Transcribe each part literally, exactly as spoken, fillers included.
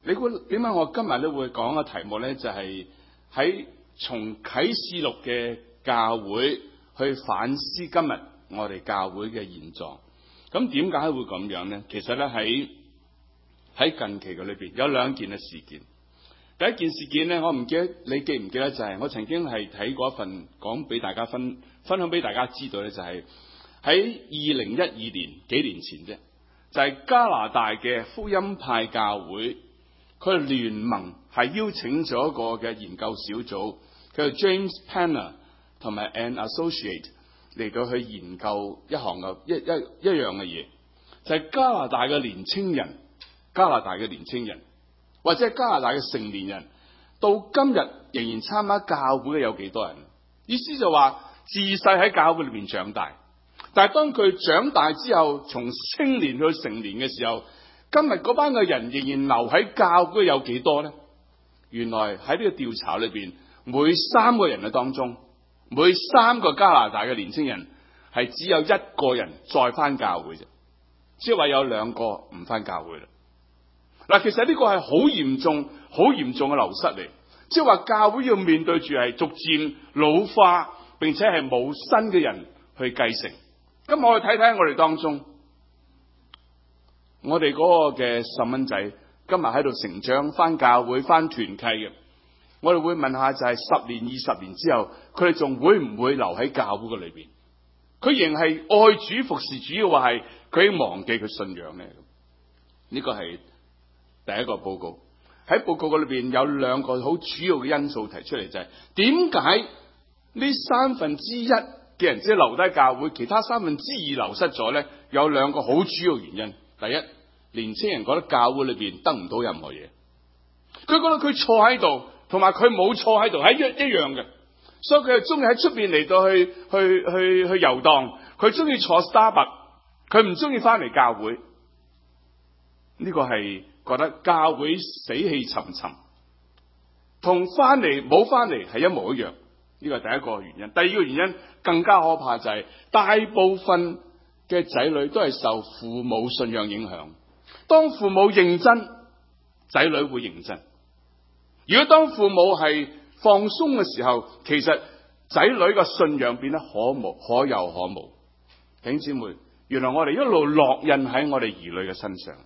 你估點解我今日咧會講嘅題目咧，就係喺從啟示錄嘅教會去反思今日我哋教會嘅現狀。咁點解會咁樣咧？其實咧喺喺近期嘅裏邊有兩件嘅事件。第一件事件咧，我唔記得你記唔記得，就係我曾經係睇過一份講俾大家分分享俾大家知道咧，就係喺二零一二年幾年前啫，就係加拿大嘅福音派教會。佢聯盟係邀請咗一個嘅研究小組，佢係 James Panner 同埋 An Associate 嚟到去研究一項嘅一一一樣嘅嘢，就係、是、加拿大嘅年青人，加拿大嘅年青人或者係加拿大嘅成年人，到今日仍然參加教會嘅有幾多人？意思就話自細喺教會裏面長大，但係當佢長大之後，從青年去成年嘅時候，今日嗰班嘅人仍然留喺教會有幾多呢？原來喺呢個調查裏邊，每三個人嘅當中，每三個加拿大嘅年青人係只有一個人再返教會啫，即係話有兩個唔返教會啦。嗱，其實呢個係好嚴重、好嚴重嘅流失嚟，即係話教會要面對住係逐漸老化，並且係冇新嘅人去繼承。咁我哋睇睇我哋當中。我哋嗰個嘅細蚊仔今日喺度成長，翻教會翻團契嘅，我哋會問下就係十年、二十年之後，佢哋仲會唔會留喺教會嘅裏邊？佢仍係愛主服侍主，要話係佢已經忘記佢信仰咧。呢個係第一個報告。喺報告嘅裏邊有兩個好主要嘅因素提出嚟，就係點解呢三分之一嘅人只係留低教會，其他三分之二流失咗咧？有兩個好主要原因。第一，年青人覺得教會裏邊得唔到任何嘢，佢覺得佢坐喺度，同埋佢冇坐喺度係一一樣嘅，所以佢就中意喺出邊嚟到去去去去遊蕩，佢中意坐 Starbucks， 佢唔中意翻嚟教會。呢個係覺得教會死氣沉沉，同翻嚟冇翻嚟係一模一樣。呢個係第一個原因。第二個原因更加可怕，就係大部分嘅仔女都係受父母信仰影響。當父母認真，仔女會認真。如果當父母係放鬆嘅時候，其實仔女嘅信仰變得可無可有可無。弟兄姊妹，原來我哋一路烙印喺我哋兒女嘅身上。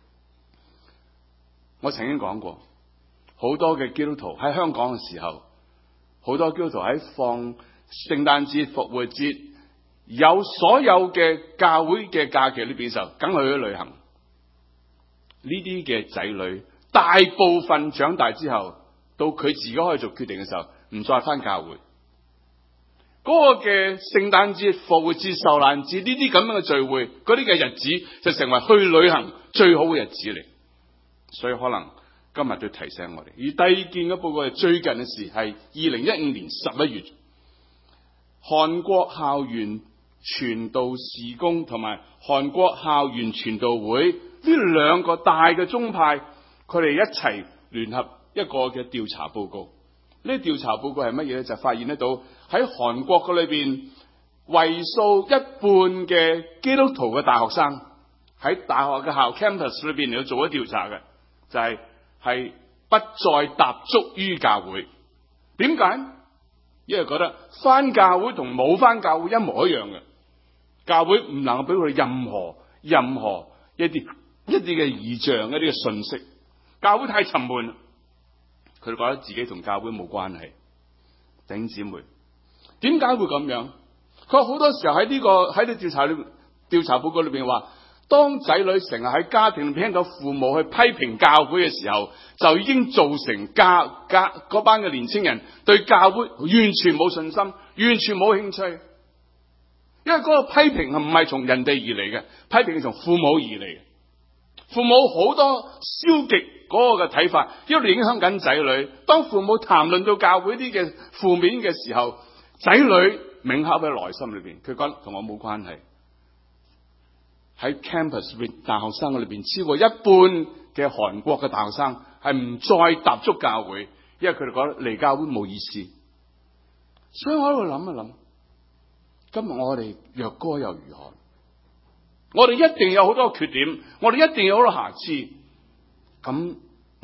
我曾經講過，好多嘅基督徒喺香港嘅時候，好多基督徒喺放聖誕節、復活節，有所有嘅教會嘅假期裏邊時候，梗係去旅行。呢啲嘅仔女大部分長大之後，到佢自己可以做決定嘅時候，唔再返教會。嗰個嘅聖誕節、復活節、受難節呢啲咁樣嘅聚會，嗰啲嘅日子就成為去旅行最好嘅日子嚟。所以可能今日都提醒我哋。而第二件嘅報告係最近嘅事，係二零一五年十一月，韓國校園傳道事工同埋韓國校園傳道會呢兩個大嘅宗派，佢哋一齊聯合一個嘅調查報告。呢調查報告係乜嘢咧？就發現得到喺韓國嘅裏邊，為數一半嘅基督徒嘅大學生喺大學嘅校 campus 裏邊嚟到做咗調查嘅，就係、是、係不再踏足於教會。點解？因為覺得返教會同冇返教會一模一樣嘅，教會唔能夠俾佢哋任何任何一啲一啲嘅異象，一啲嘅信息。教會太沉悶，佢哋覺得自己同教會冇關係。弟兄姊妹，點解會咁樣？佢話好多時候喺呢、這個喺啲調查裏調查報告裏邊話，當仔女成日喺家庭聽到父母去批評教會嘅時候，就已經造成家家嗰班嘅年青人對教會完全冇信心，完全冇興趣。因為嗰個批評係唔係從人哋而嚟嘅，批評係從父母而嚟嘅。父母好多消極嗰個嘅睇法，因為影響緊仔女。當父母談論到教會啲嘅負面嘅時候，仔女銘刻喺內心裏邊，佢覺得同我冇關係。喺 campus 裏邊，大學生裏邊超過一半嘅韓國嘅大學生係唔再踏足教會，因為佢哋覺得嚟教會冇意思。所以我喺度諗一諗，今日我哋若歌又如何？我哋一定有好多缺點，我哋一定有好多瑕疵。咁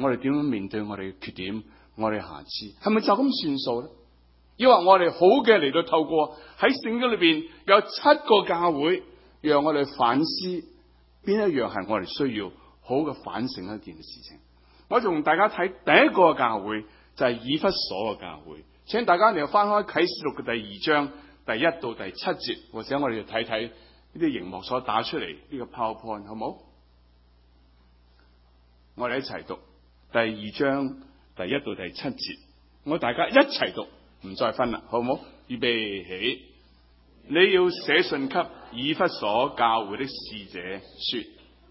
我哋點樣面對我哋嘅缺點，我哋瑕疵，係咪就咁算數咧？抑或我哋好嘅嚟到透過喺聖經裏邊有七個教會，讓我哋反思邊一樣係我哋需要好嘅反省一件事情。我同大家睇第一個教會就係以弗所嘅教會，請大家你又翻開啟示錄嘅第二章第一到第七節，或者我哋就睇睇呢啲熒幕所打出嚟呢個 PowerPoint 好冇？我哋一齊讀第二章第一到第七節，我大家一齊讀，唔再分啦，好冇？預備起，你要寫信給以弗所教會的使者說，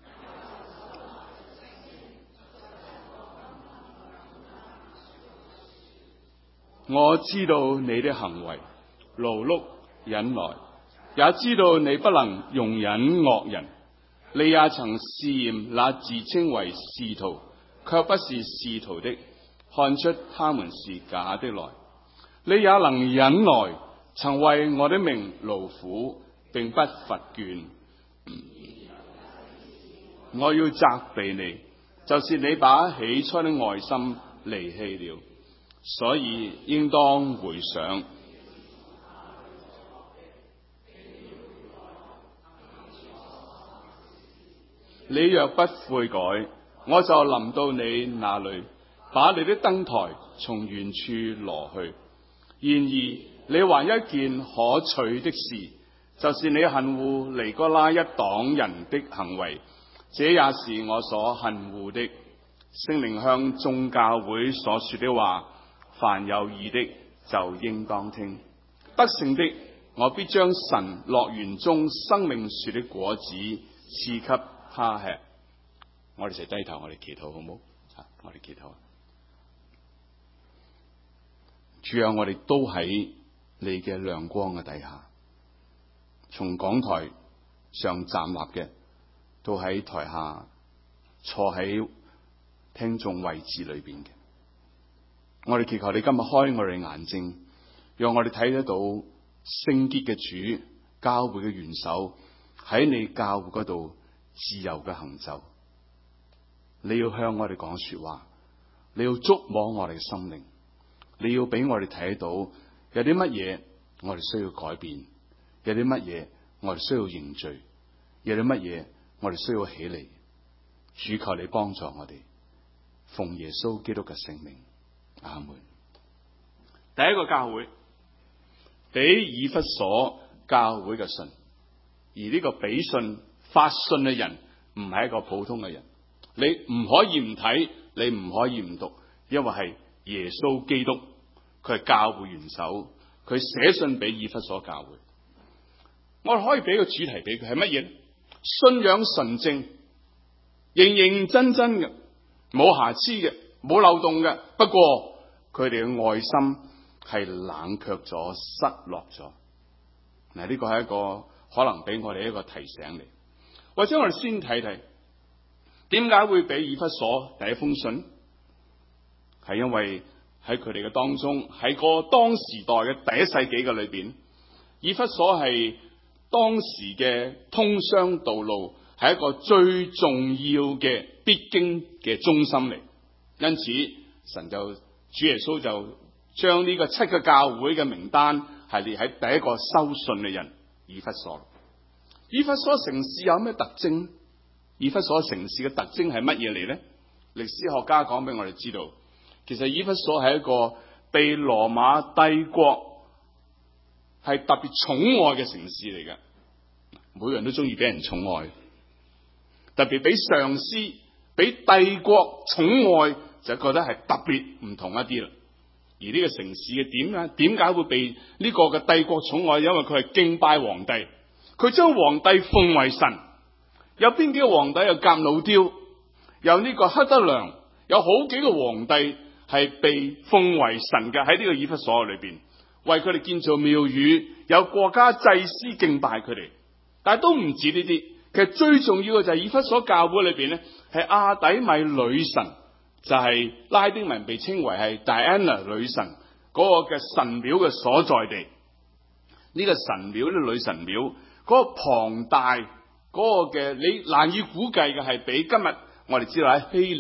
我知道你的行為，勞碌忍耐，也知道你不能容忍惡人。你也曾試驗那自稱為使徒卻不是使徒的，看出他們是假的來。你也能忍耐，曾為我的名勞苦，並不乏倦。我要責備你，就是你把起初的愛心離棄了，所以應當回想。你若不悔改，我就臨到你那裏，把你的燈台從原處挪去。然而你還一件可取的事，就是你恨惡尼哥拉一黨人的行為，這也是我所恨惡的。聖靈向眾教會所說的話，凡有耳的就應當聽。得勝的，我必將神樂園中生命樹的果子賜給他吃。我哋就低頭，我哋祈禱好唔好？我哋祈禱。主啊，我哋都喺你嘅亮光嘅底下，從講台上站立嘅，到喺台下坐喺聽眾位置裏邊嘅，我哋祈求你今日開我哋眼睛，讓我哋睇得到聖潔嘅主，教會嘅元首喺你教會嗰度自由嘅行走。你要向我哋講說話，你要觸摸我哋嘅心靈，你要俾我哋睇到有啲乜嘢我哋需要改變，有啲乜嘢我哋需要認罪，有啲乜嘢我哋需要起嚟。主，求你幫助我哋，奉耶穌基督嘅聖名，阿門。第一個教會俾以弗所教會嘅信，而呢個俾信發信嘅人唔係一個普通嘅人，你唔可以唔睇，你唔可以唔讀，因為係耶穌基督，佢係教會元首，佢寫信俾以弗所教會。我哋可以俾個主題俾佢係乜嘢咧？信仰純正，認認真真嘅，冇瑕疵嘅，冇漏洞嘅。不過佢哋嘅愛心係冷卻咗、失落咗。嗱，呢個係一個可能俾我哋一個提醒嚟，或者我哋先睇睇點解會俾以弗所第一封信，係因為喺佢哋嘅當中，喺個當時代嘅第一世紀嘅裏邊，以弗所係當時嘅通商道路，係一個最重要嘅必經嘅中心嚟。因此神就主耶穌就將呢個七個教會嘅名單係列喺第一個收信嘅人以弗所。以弗所城市有咩特徵？以弗所城市嘅特徵係乜嘢嚟呢？歷史學家講俾我哋知道，其實以弗所係一個被羅馬帝國係特別寵愛嘅城市嚟嘅。每個人都中意俾人寵愛，特別俾上司、俾帝國寵愛，就覺得係特別唔同一啲啦。而呢個城市嘅點解點解會被呢個嘅帝國寵愛？因為佢係敬拜皇帝，佢將皇帝奉為神。有邊幾個皇帝？有革老丟，有呢個黑德良，有好幾個皇帝係被奉為神嘅，喺呢個以弗所裏邊，為佢哋建造廟宇，有國家祭司敬拜佢哋。但係都唔止呢啲，其實最重要嘅就係以弗所教會裏邊咧，係阿底米女神，就係、是、拉丁文被稱為係 Diana 女神嗰個嘅神廟嘅所在地。呢、這個神廟呢，女神廟嗰個龐大嗰個嘅，你難以估計嘅係比今日我哋知道喺希臘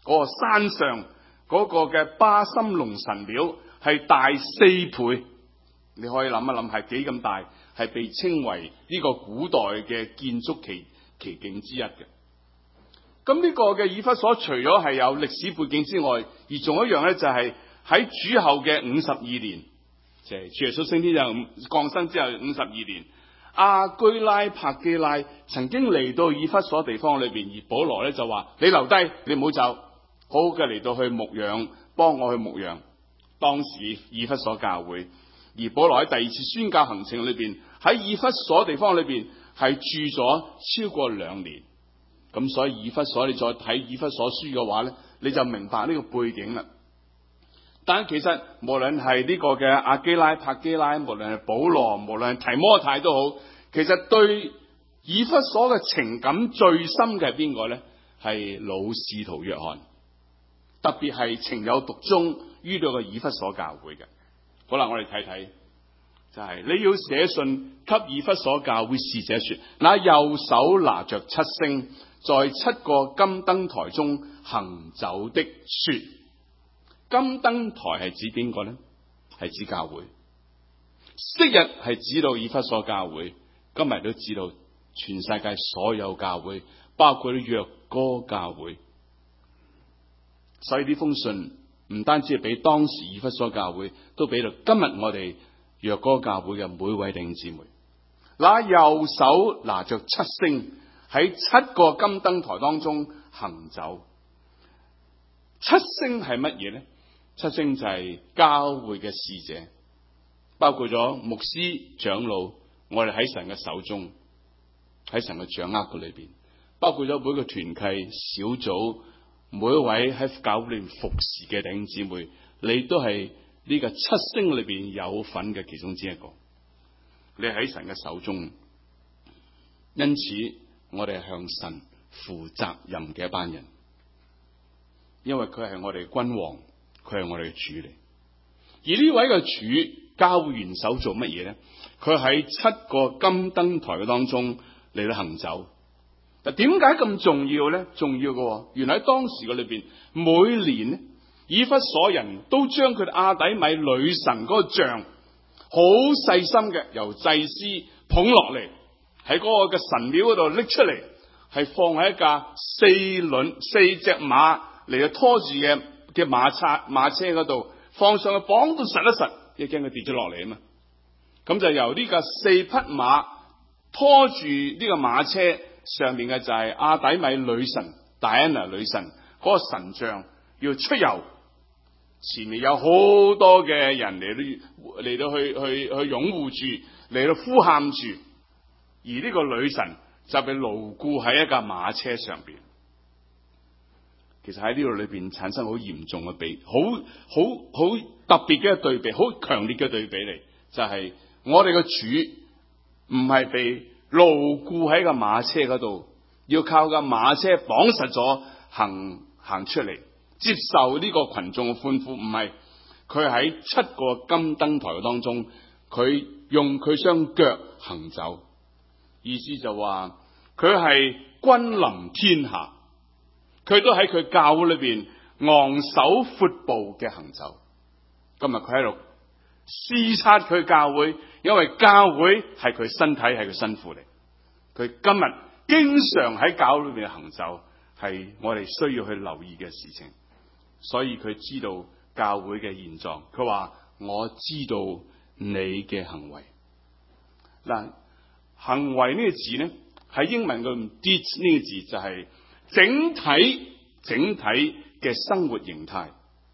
嗰個山上嗰個嘅巴森龍神廟係大四倍。你可以諗一諗係幾咁大，係被稱為呢個古代嘅建築奇奇景之一嘅。咁呢個嘅以弗所除咗係有歷史背景之外，而仲有一樣咧，就係喺主後嘅五十二年，即係主耶穌升天就降生之後五十二年，亞居拉、柏基拉曾經嚟到以弗所地方裏邊，而保羅咧就話：你留低，你唔好走，好好嘅嚟到去牧養，幫我去牧養當時以弗所教會。而保羅喺第二次宣教行程裏邊，喺以弗所地方裏邊係住咗超過兩年。咁所以以弗所，你再睇以弗所書嘅話咧，你就明白呢個背景啦。但其實無論係呢個嘅亞基拉、柏基拉，無論係保羅，無論係提摩太都好，其實對以弗所嘅情感最深嘅係邊個咧？係老使徒約翰，特別係情有獨鍾於到個以弗所教會嘅。好啦，我哋睇睇，就係、是、你要寫信給以弗所教會使者說，那右手拿着七星，在七個金燈台中行走的說。金燈台係指邊個呢？係指教會。昔日係指到以弗所教會，今日都知道全世界所有教會，包括啲約哥教會。所以呢封信唔單止係俾當時以弗所教會，都俾到今日我哋約哥教會嘅每位弟兄姊妹。那右手拿着七星，喺七個金燈台當中行走。七星係乜嘢呢？七星就係教會嘅使者，包括咗牧師、長老，我哋喺神嘅手中，喺神嘅掌握嘅裏邊，包括咗每個團契小組，每一位喺教會裏面服侍嘅弟兄姊妹，你都係呢個七星裏邊有份嘅其中之一個。你喺神嘅手中，因此我哋係向神負責任嘅一班人，因為佢係我哋君王。佢係我哋嘅主嚟，而呢位嘅主教會元首做乜嘢咧？佢喺七個金燈台嘅當中嚟到行走。嗱，點解咁重要咧？重要嘅，原來喺當時嘅裏邊，每年咧，以弗所人都將佢哋亞底米女神嗰個像，好細心嘅由祭司捧落嚟，喺嗰個嘅神廟嗰度拎出嚟，係放喺一架四輪四隻馬嚟到拖住嘅。嘅馬車馬車嗰度放上去，綁到實一實，一驚佢跌咗落嚟啊嘛。咁就由呢個四匹馬拖住呢個馬車上面嘅就係亞底米女神戴安娜女神嗰個神像要出遊，前面有好多嘅人嚟到嚟到去去去擁護住，嚟到呼喊住，而呢個女神就被牢固喺一架馬車上邊。其實喺呢度裏邊產生好嚴重嘅比，好好好特別嘅對比，好強烈嘅對比嚟，就係、是、我哋嘅主唔係被牢固喺個馬車嗰度，要靠個馬車綁實咗行行出嚟，接受呢個群眾嘅歡呼，唔係，佢喺七個金燈台當中，佢用佢雙腳行走，意思就話佢係君臨天下。佢都喺佢教會裏邊昂首闊步嘅行走。今日佢喺度視察佢教會，因為教會係佢身體，係佢身父嚟。佢今日經常喺教會裏邊行走，係我哋需要去留意嘅事情。所以佢知道教會嘅現狀。佢話我知道你嘅行為。嗱，行為呢個字咧，喺英文嘅 deed 呢個字就係、是。整體整體嘅生活形態，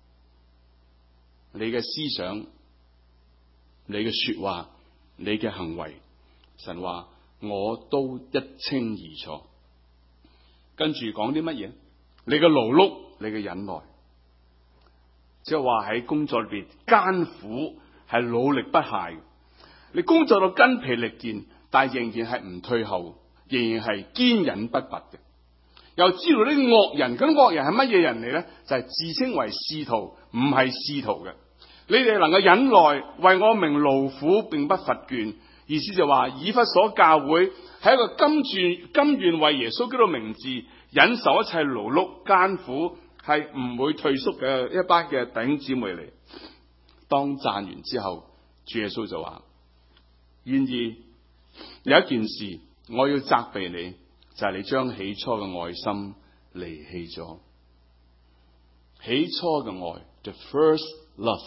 你嘅思想，你嘅說話，你嘅行為，神話我都一清二楚。跟住講啲乜嘢？你嘅勞碌，你嘅忍耐，即係話喺工作裏邊艱苦，係努力不懈。你工作到筋疲力盡，但係仍然係唔退後，仍然係堅忍不拔嘅。又知道呢啲惡人，咁惡人係乜嘢人嚟咧？就係、是、自稱為使徒，唔係使徒嘅。你哋能夠忍耐，為我名勞苦，並不乏倦。意思就話，以弗所教會係一個甘願甘願為耶穌基督名字忍受一切勞碌艱苦，係係唔會退縮嘅一班嘅弟兄姊妹嚟。當讚完之後，主耶穌就話：然而有一件事我要責備你，就係、是、你將起初嘅愛心離棄咗。起初嘅愛 ，the first love，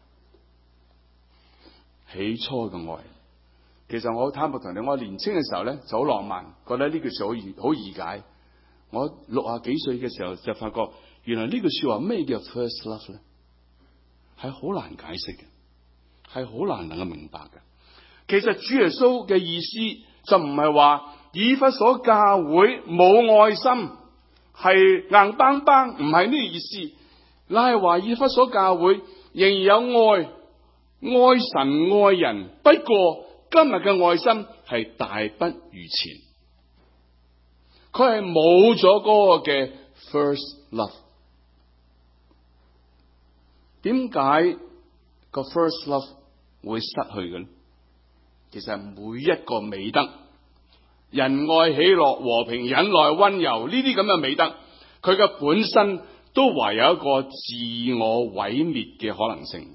起初嘅愛。其實我坦白同你，我年輕嘅時候咧就好浪漫，覺得呢句說好易好易解。我六啊幾歲嘅時候就發覺，原來呢句說話咩叫 first love 咧，係好難解釋嘅，係好難能夠明白嘅。其實主耶穌嘅意思就唔係話以弗所教會冇愛心，係硬邦邦，唔係呢個意思。乃係話以弗所教會仍然有愛，愛神愛人，不過今日嘅愛心係大不如前，佢係冇咗嗰個嘅 first love。點解個 first love 會失去嘅咧？其實每一個美德，仁愛、喜樂、和平、忍耐、溫柔呢啲咁嘅美德，佢嘅本身都懷有一個自我毀滅嘅可能性。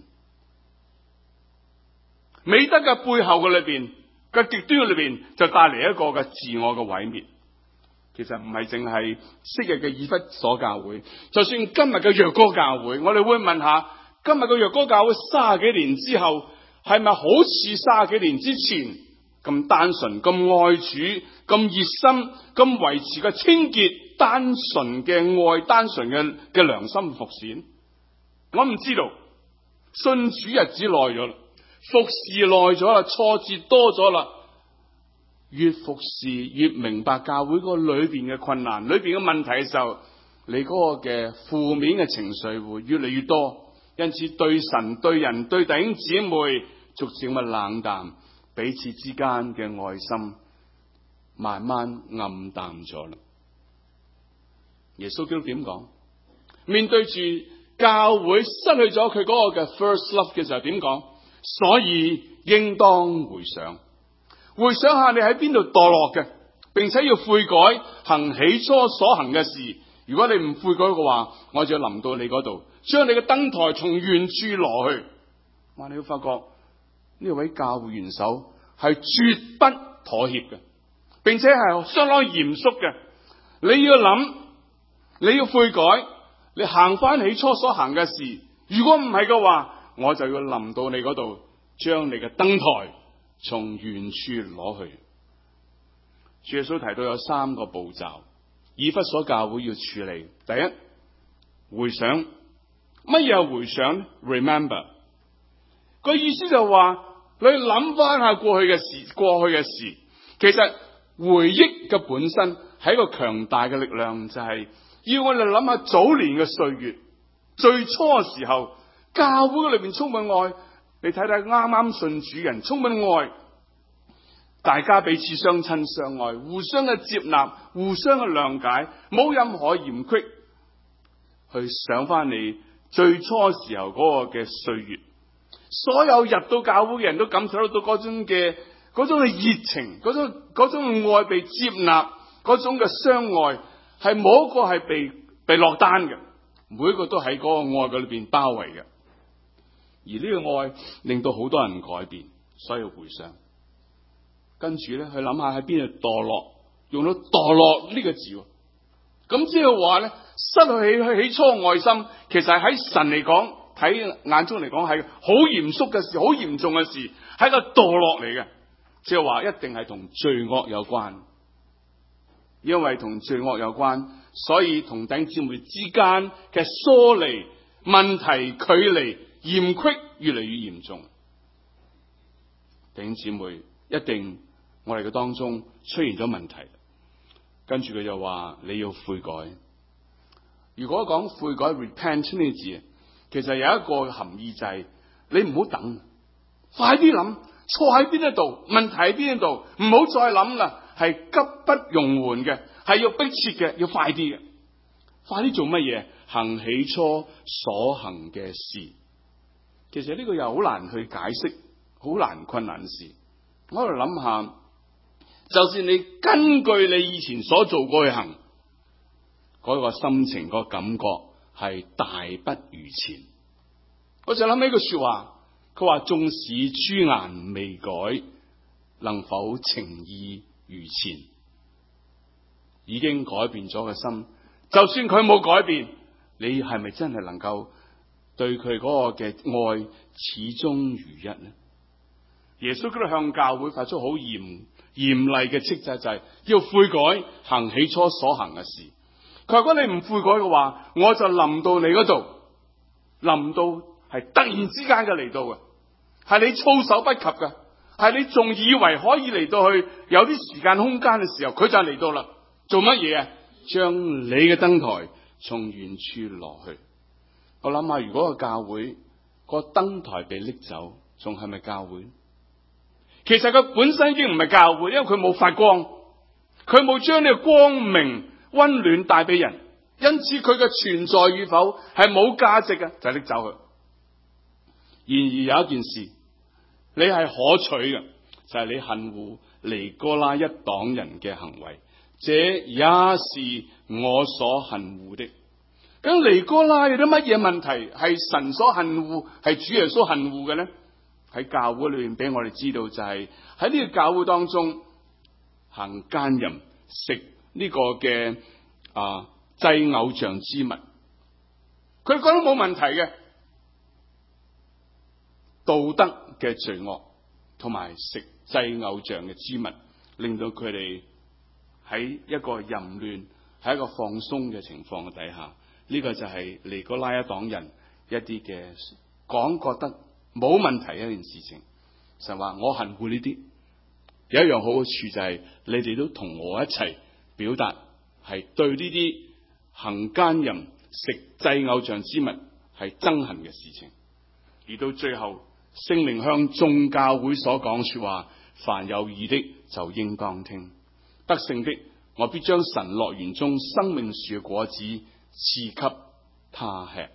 美德嘅背後嘅裏邊嘅極端嘅裏邊，就帶嚟一個嘅自我嘅毀滅。其實唔係淨係昔日嘅以弗所教會，就算今日嘅若哥教會，我哋會問下，今日嘅若哥教會三十幾年之後，係咪好似三十幾年之前咁單純、咁愛主、咁熱心、咁維持嘅清潔、單純嘅愛、單純嘅嘅良心服侍？我唔知道，信主日子耐咗啦，服侍耐咗啦，挫折多咗啦，越服侍越明白教會嗰裏邊嘅困難、裏邊嘅問題嘅時候，你嗰個嘅負面嘅情緒會越嚟越多，因此對神、對人、對弟兄姊妹逐漸嘅冷淡，彼此之間嘅愛心慢慢暗淡咗啦。耶穌基督點講？面對住教會失去咗佢嗰個嘅 first love 嘅時候點講？所以應當回想，回想下你喺邊度墮落嘅，並且要悔改，行起初所行嘅事。如果你唔悔改嘅話，我就要臨到你嗰度，將你嘅燈台從原處攞去。哇！你會發覺呢位教會元首係絕不妥協嘅，並且係相當嚴肅嘅。你要諗，你要悔改，你行翻起初所行嘅事。如果唔係嘅話，我就要臨到你嗰度，將你嘅燈台從原處攞去。主耶穌提到有三個步驟，以弗所教會要處理。第一，回想。乜嘢係回想 ？Remember， 個意思就話你諗翻下過去嘅事，過去嘅事。其實回憶嘅本身係一個強大嘅力量，就係、是、要我哋諗下早年嘅歲月，最初嘅時候，教會裏邊充滿愛。你睇睇啱啱信主人充滿愛，大家彼此相親相愛，互相嘅接納，互相嘅諒解，冇任何嫌隙。去想翻你最初時候嗰個嘅歲月，所有入到教會嘅人都感受得到嗰種嘅嗰種嘅熱情，嗰種嗰種愛被接納，嗰種嘅相愛，係冇一個係被被落單嘅，每一個都喺嗰個愛嘅裏邊包圍嘅。而呢個愛令到好多人改變，所以要回想。跟住咧，去諗下喺邊度墮落，用到墮落呢個字。咁即係話咧，失去起起初愛心，其實喺神嚟講，睇眼中嚟講係好嚴肅嘅事，好嚴重嘅事，係一個墮落嚟嘅。即係話一定係同罪惡有關，因為同罪惡有關，所以同弟兄姊妹之間嘅疏離、問題、距離、嫌隙越嚟越嚴重。弟兄姊妹，一定我哋嘅當中出現咗問題。跟住佢就話你要悔改。如果講悔改 repent 呢個字，其實有一個含義就係你唔好等，快啲諗，錯喺邊一度，問題喺邊一度，唔好再諗啦，係急不容緩嘅，係要迫切嘅，要快啲嘅。快啲做乜嘢？行起初所行嘅事。其實呢個又好難去解釋，好難困難嘅事。我喺度諗下，就算你根據你以前所做過去行，嗰個心情、嗰個感覺係大不如前。我就諗起句說話，佢話縱使朱顏未改，能否情意如前？已經改變咗個心，就算佢冇改變，你係咪真係能夠對佢嗰個嘅愛始終如一呢？耶穌基督向教會發出好嚴嚴厲嘅斥責，就係要悔改，行起初所行嘅事。佢話如果你唔悔改嘅話，我就臨到你嗰度，臨到係突然之間嘅嚟到嘅，係你措手不及嘅，係你仲以為可以嚟到去有啲時間空間嘅時候，佢就嚟到啦。做乜嘢啊？將你嘅燈台從遠處落去。我諗下，如果個教會個燈台被拎走，仲係咪教會？其實佢本身已經唔係教會，因為佢冇發光，佢冇將呢個光明溫暖帶俾人，因此佢嘅存在與否係冇價值嘅，就拎走佢。然而有一件事你係可取嘅，就係、是、你恨惡尼哥拉一黨人嘅行為，這也是我所恨惡的。咁尼哥拉有啲乜嘢問題係神所恨惡，係主耶穌恨惡嘅呢？喺教會裏面俾我哋知道，就係喺呢個教會當中行奸淫，食呢個嘅啊祭偶像之物，佢哋覺得冇問題嘅。道德嘅罪惡同埋食祭偶像嘅之物，令到佢哋喺一個淫亂、喺一個放鬆嘅情況底下，呢、這個就係尼哥拉一黨人一啲嘅講覺得冇問題一件事情。神話我恨惡呢啲，有一樣好嘅處就係、是、你哋都同我一齊表達係對呢啲行奸淫、食祭偶像之物係憎恨嘅事情。而到最後，聖靈向眾教會所講說話，凡有耳的就應當聽。得勝的，我必將神樂園中生命樹嘅果子賜給他吃。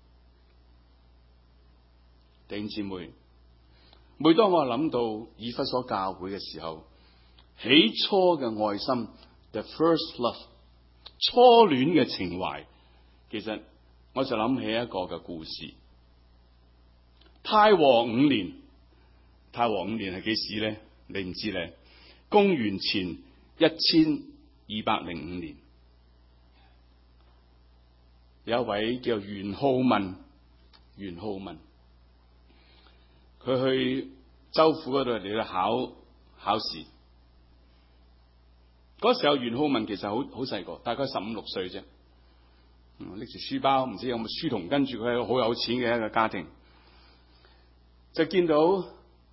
弟兄姊妹，每當我諗到以弗所教會嘅時候，起初嘅愛心 ，the first love， 初戀嘅情懷，其實我就諗起一個嘅故事。太和五年，太和五年係幾時咧？你唔知咧？公元前一千二百零五年，有一位叫元好問，元好問，佢去州府嗰度嚟到考考試。嗰時候元好問其實好好細個，大概十五六歲啫，拎住書包，唔知有冇書童跟住佢，係好有錢嘅一個家庭。就見到有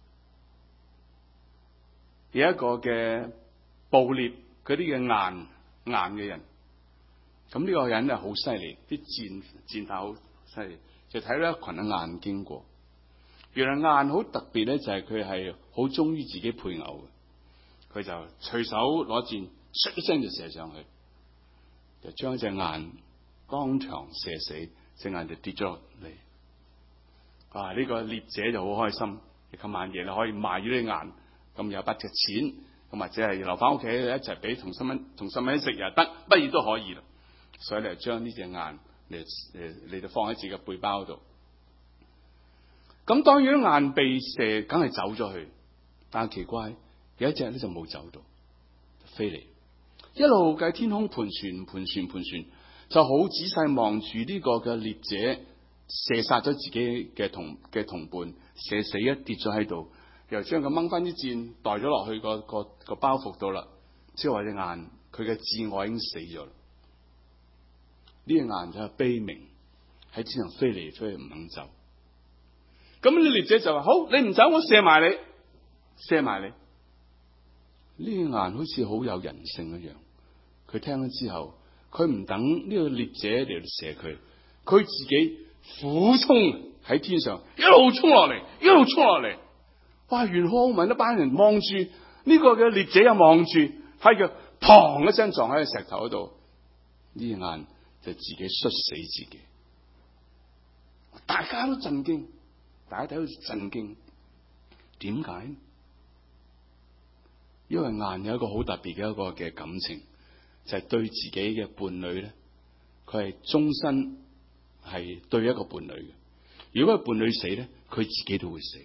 一個嘅捕獵嗰啲嘅雁雁嘅人，咁呢個人係好犀利，啲箭箭頭好犀利，就睇到一群嘅雁經過。原來雁好特別咧，就係佢係好忠於自己配偶嘅，佢就隨手攞箭，唰一聲就射上去，就將一隻雁當場射死，隻雁就跌咗落嚟。啊！呢、這個獵者就好開心，你今晚夜你可以賣咗啲雁，咁有筆嘅錢，咁或者係留翻屋企一齊俾同細蚊同細蚊食又得，乜嘢都可以啦。所以你就將呢隻雁嚟誒嚟到放喺自己嘅背包度。咁當然雁被射，梗係走咗去，但係奇怪有一隻咧就冇走到，飛嚟一路計天空盤旋盤旋盤旋，就好仔細望住呢個嘅獵者。射殺咗自己嘅同嘅同伴，射死一跌咗喺度，又將佢掹翻啲箭袋咗落去個個個包袱度啦。即係話隻雁，佢嘅摯愛已經死咗啦。呢隻雁就係悲鳴，喺天上飛嚟飛去唔肯走。咁呢獵者就話：好，你唔走，我射埋你，射埋你。呢隻雁好似好有人性一樣，佢聽咗之後，佢唔等呢個獵者嚟射佢，佢自己。俯衝喺天上，一路衝落嚟，一路衝落嚟。哇！元好問一班人望住呢個嘅獵者，又望住，喺佢砰一聲撞喺個石頭嗰度，呢眼就自己摔死自己。大家都震驚，大家睇到震驚。點解？因為雁有一個好特別嘅一個嘅感情，就係、是、對自己嘅伴侶咧，佢係終身係對一個伴侶嘅。如果個伴侶死咧，佢自己都會死。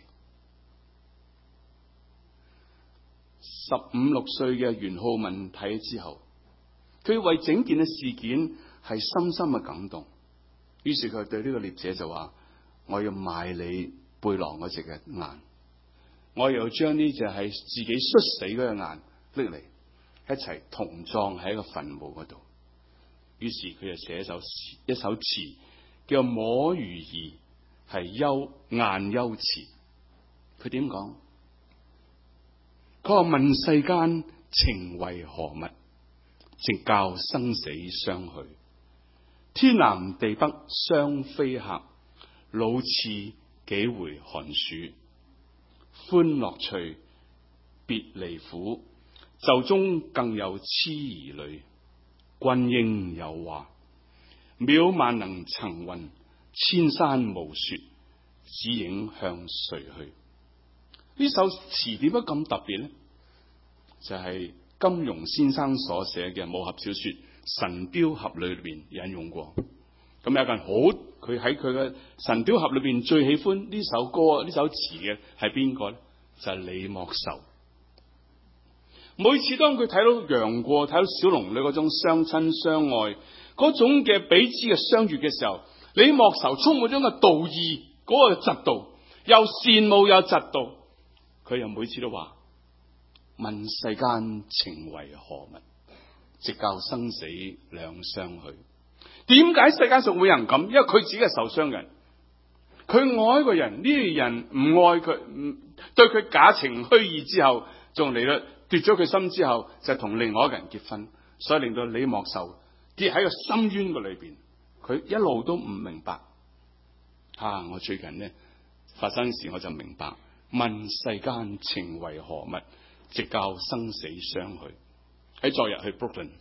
十五六歲嘅袁浩文睇之後，佢為整件嘅事件係深深嘅感動。於是佢對呢個獵者就話：我要買你背囊嗰隻嘅雁，我又將呢隻係自己摔死嗰隻雁拎嚟，一齊同葬喺一個墳墓嗰度。於是佢就寫一首詩，一首詞叫《摸魚兒》，係憂雁憂詞。佢點講？佢話：問世間情為何物，直教生死相許。天南地北雙飛客，老刺幾回寒暑。歡樂趣，別離苦，袖中更有痴兒女。君應有話，渺萬能層雲，千山無雪，只影向誰去？呢首詞點解咁特別呢？就係、是、金庸先生所寫嘅武俠小說《神鵰俠侶》裏邊引用過。咁有一個人好，佢喺佢嘅《神鵰俠侶》裏邊最喜歡呢首歌、呢首詞嘅係邊個咧？就係、是、李莫愁。每次當佢睇到楊過、睇到小龍女嗰種相親相愛、嗰種嘅彼此嘅相悅嘅時候，李莫愁充滿咗個道義嗰、那個嫉妒，又羨慕又嫉妒。佢又每次都話：問世間情為何物，直教生死兩相許。點解世界上會有人咁？因為佢自己係受傷人，佢愛一個人，呢個人唔愛佢，唔對佢假情虛意之後，仲嚟到奪咗佢心之後，就同另外一個人結婚，所以令到李莫愁跌喺個深淵嘅裏邊。佢一路都唔明白。啊！我最近呢發生事，我就明白。問世間情為何物，直教生死相許。喺昨日去 Brooklyn，Brooklyn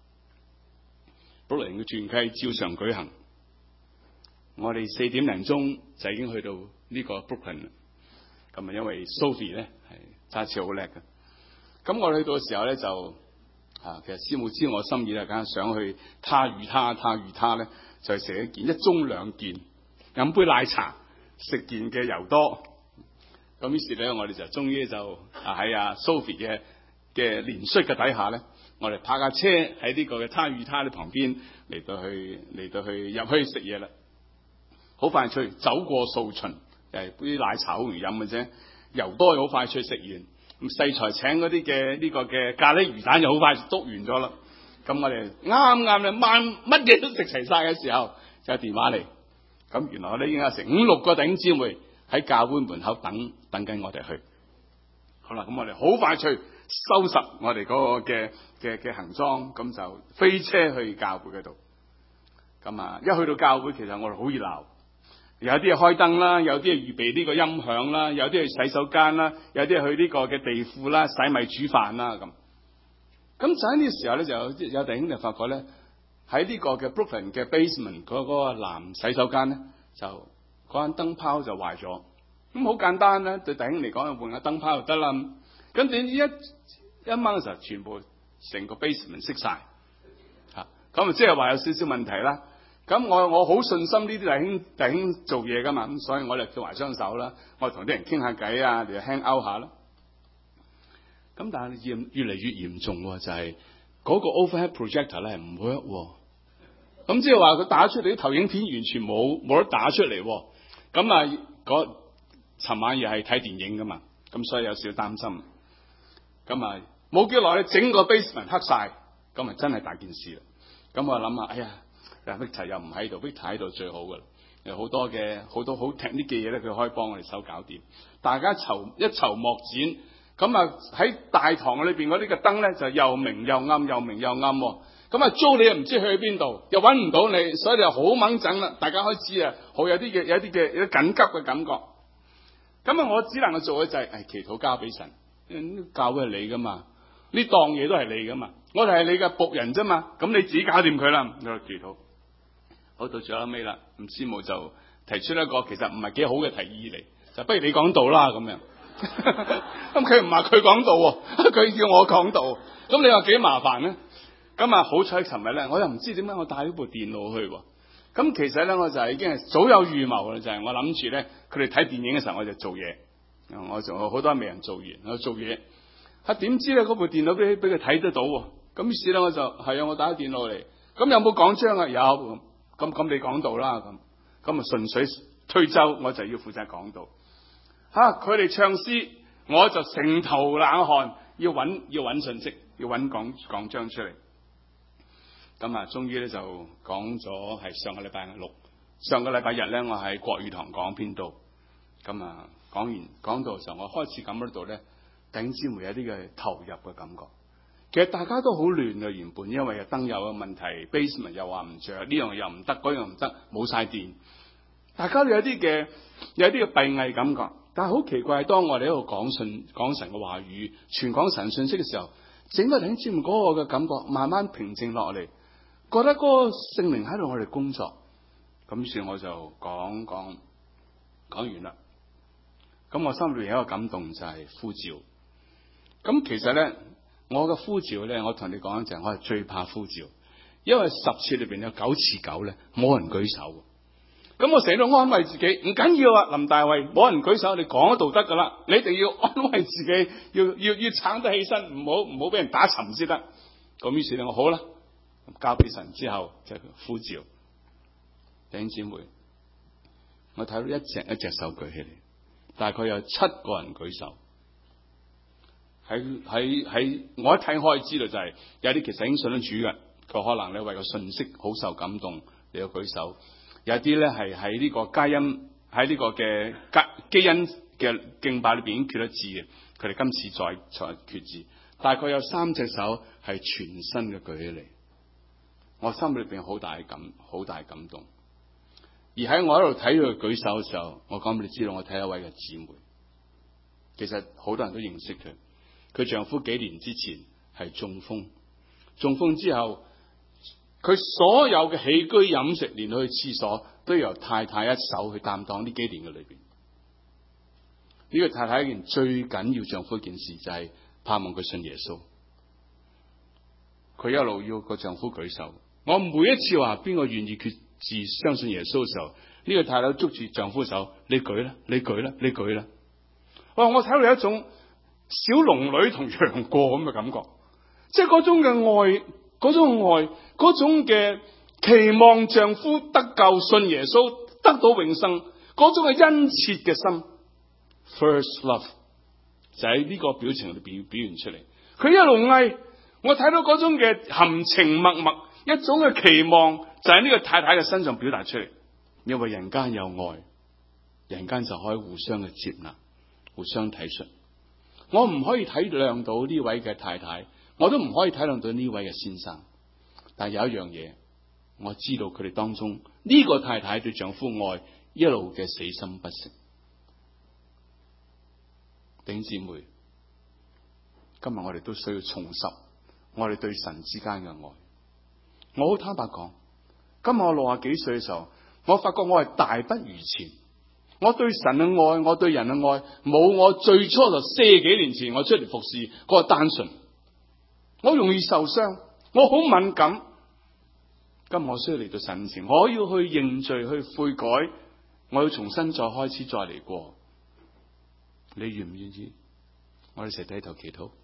嘅團契照常舉行。我哋四點零鐘就已經去到呢個 Brooklyn 啦。咁啊，因為 Sophie 咧係揸車好叻嘅。咁我哋去到嘅時候咧就啊，其實師母知我心意啦，梗係想去他與他，他與他咧就係食一件一盅兩件，飲杯奶茶，食件嘅油多。咁於是咧，我哋就終於就啊喺阿 Sophie 嘅嘅連率嘅底下咧，我哋泊架車喺呢個嘅他與他嘅旁邊嚟到去嚟到去入去食嘢啦。好快脆，走過數巡，誒啲奶茶好容易飲嘅啫，油多又好快脆食完。咁細財請嗰啲嘅呢個嘅咖喱魚蛋又好快篤完咗啦。咁我哋啱啱咧晚乜嘢都食齊晒嘅時候，就有電話嚟。咁原來我哋已經有成五六個弟兄姊妹喺教會門口等等緊我哋去。好啦，咁我哋好快脆收拾我哋嗰個嘅嘅嘅行裝，咁就飛車去教會嗰度。咁啊，一去到教會，其實我哋好熱鬧，有啲係開燈啦，有啲係預備呢個音響啦，有啲係洗手間啦，有啲係去呢個嘅地庫啦，洗米煮飯啦咁。咁就喺呢個時候咧，就有有弟兄就發覺咧，喺呢個嘅 Brooklyn 嘅 basement 嗰嗰個男洗手間咧，就嗰間燈泡就壞咗。咁好簡單啦，對弟兄嚟講，換下燈泡就得啦。咁點知一一掹嘅時候，全部成個 basement 熄晒。嚇，咁啊即係話有少少問題啦。咁我我好信心呢啲弟兄弟兄做嘢噶嘛，咁所以我哋做埋雙手啦，我同啲人傾下偈啊，嚟 hang out 下啦。咁但係越越嚟越嚴重喎，就係、是、嗰個 overhead projector 咧係唔 work 喎。咁即係話佢打出嚟啲投影片完全冇冇得打出嚟。咁啊，嗰尋晚又係睇電影噶嘛，咁所以有少少擔心。咁啊冇幾耐咧，整個 basement 黑晒，咁啊真係大件事啦。咁我諗下，哎呀〜Victor 又唔喺度 ，Victor 喺度最好噶啦。有好多嘅好多好 technical 嘅嘢咧，佢可以幫我哋手搞掂。大家籌一籌莫展，咁啊喺大堂裏邊嗰啲嘅燈咧就又明又暗，又明又暗。咁啊租你又唔知去邊度，又搵唔到你，所以你就好掹整啦。大家開始啊，好有啲嘅有啲嘅有啲緊急嘅感覺。咁啊，我只能夠做嘅就係、是、誒祈禱交俾神，教會係你噶嘛，呢檔嘢都係你噶嘛，我哋係你嘅僕人啫嘛，咁你自己搞掂佢啦，我祈禱。好，到最後尾啦，咁師母就提出一個其實唔係幾好嘅提議嚟，就不如你講道啦咁樣。咁佢唔係佢講道，佢叫我講道，咁你話幾麻煩咧？咁啊好彩，尋日咧我又唔知點解我帶咗部電腦去， 咁其實咧，我就已經係早有預謀啦，就係、是、我諗住咧，佢哋睇電影嘅時候我就做嘢，我仲有好多未人做完，我做嘢。啊，點知咧嗰部電腦俾俾佢睇得到喎？咁於是咧我就係啊，我打電腦嚟，咁有冇講章啊？有，咁咁你講到啦，咁咁啊順水推舟，我就要負責講到。吓，佢哋唱詩，我就成頭冷汗，要揾要揾信息，要揾講講章出嚟。咁啊，終於咧就講咗係上個禮拜六，上個禮拜日咧，我喺國語堂講篇道。咁啊，講完講到嘅時候，我開始感覺到咧，弟兄姊妹有啲嘅投入嘅感覺。其實大家都好亂啊，原本因為燈油嘅問題 ，basement 又話唔着，呢樣又唔得，嗰樣唔得，冇晒電，大家都有啲嘅有啲嘅閉翳感覺。但係好奇怪，當我哋喺度講信講神嘅話語，傳講神信息嘅時候，整個弟兄姊妹嗰個嘅感覺慢慢平靜落嚟。覺得嗰個聖靈喺度我哋工作，咁於是我就講講講完啦。咁我心裏有一個感動就係呼召。咁其實咧，我嘅呼召咧，我同你講就係我係最怕呼召，因為十次裏邊有九次九咧冇人舉手。咁我成日都安慰自己，唔緊要啊，林大衛冇人舉手，你講到得噶啦，你一定要安慰自己，要要要撐得起身，唔好唔好俾人打沉先得。咁於是咧，我好啦。交俾神之後就呼召弟兄姊妹，我睇到一隻一隻手舉起嚟，大概有七個人舉手。喺喺喺，我一睇開知道就係、是、有啲其實已經信咗主嘅，佢可能咧為個信息好受感動，你要舉手。有啲咧係喺呢個佳音喺呢個嘅基恩嘅敬拜裏邊已經決咗志嘅，佢哋今次再再決志。大概有三隻手係全身嘅舉起嚟。我心裏邊好大感，好大感動。而喺我喺度睇佢舉手嘅時候，我講俾你知道，我睇一位嘅姊妹，其實好多人都認識佢。佢丈夫幾年之前係中風，中風之後，佢所有嘅起居飲食，連去廁所都由太太一手去擔當。呢幾年嘅裏邊，呢、這個太太一件最緊要丈夫一件事就係盼望佢信耶穌。佢一路要個丈夫舉手。我每一次話邊個願意決志相信耶穌嘅時候，呢、這個太太捉住丈夫手，你舉啦，你舉啦，你舉啦。哇！我睇到有一種小龍女同楊過咁嘅感覺，即係嗰種嘅愛，嗰種愛，嗰種嘅期望丈夫得救、信耶穌、得到永生，嗰種嘅殷切嘅心 ，first love 就喺呢個表情裏表表現出嚟。佢一路嗌，我睇到嗰種嘅含情脈脈。一種嘅期望就喺呢個太太嘅身上表達出嚟，因為人間有愛，人間就可以互相嘅接納，互相體恤。我唔可以體諒到呢位嘅太太，我都唔可以體諒到呢位嘅先生。但係有一樣嘢，我知道佢哋當中呢個太太對丈夫愛一路嘅死心不息。弟兄姊妹，今日我哋都需要重拾我哋對神之間嘅愛。我好坦白講，今日我六十幾歲嘅時候，我發覺我係大不如前。我對神嘅愛，我對人嘅愛，冇我最初就四十幾年前我出嚟服侍嗰個單純。我容易受傷，我好敏感。今日我需要嚟到神前，我要去認罪，去悔改，我要重新再開始，再嚟過。你願唔願意？我哋一齊低頭祈禱。